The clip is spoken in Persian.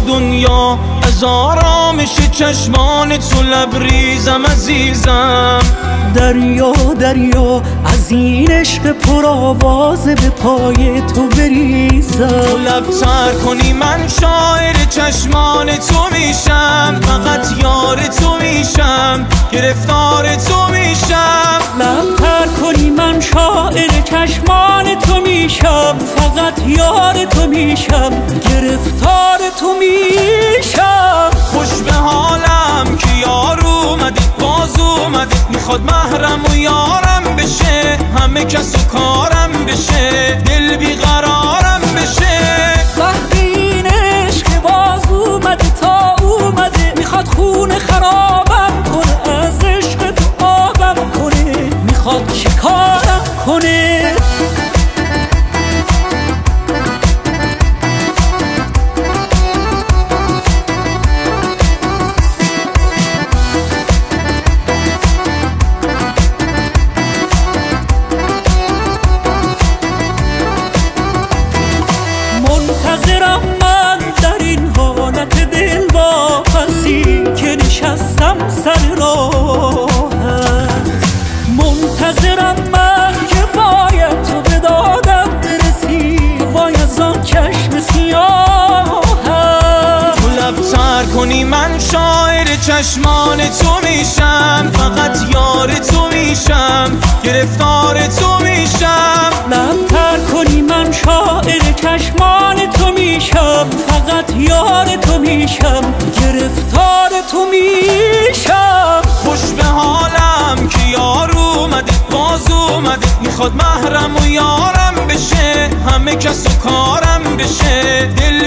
دنیا، از آرامش چشمان تو لبریزم عزیزم. دریا دریا از این عشق پرآواز به پای تو بریزم. تو لبتر کنی من شاعر چشمان تو میشم، فقط یار تو میشم، گرفتار تو میشم. لبتر کنی من شاعر چشمان تو میشم، فقط یار تو میشم، گرفتار تو میشم. خوش به حالم که یار اومده، باز اومده، میخواد محرم و یارم بشه، همه کس و کارم بشه، دل بیقرارم بشه. وقتی این عشق باز اومده تا اومده، میخواد خون خرابم کنه، از عشق تو آبم کنه، میخواد شکارم کنه. منتظرم من در این حالت دلواپسی که نشستم سر راهت. منتظرم من که باید تو به دادم برسی، وای از آن چشم سیاهت. تو لبتر کنی من شاعر چشمان تو میشم، فقط یار تو میشم، گرفتار تو میشم. لبتر کنی من شاعر چشمان تو میشم، فقط یار تو میشم، گرفتار تو میشم. خوش به حالم که یار اومده، باز اومده، میخواد محرم و یارم بشه، همه کس و کارم بشه، دل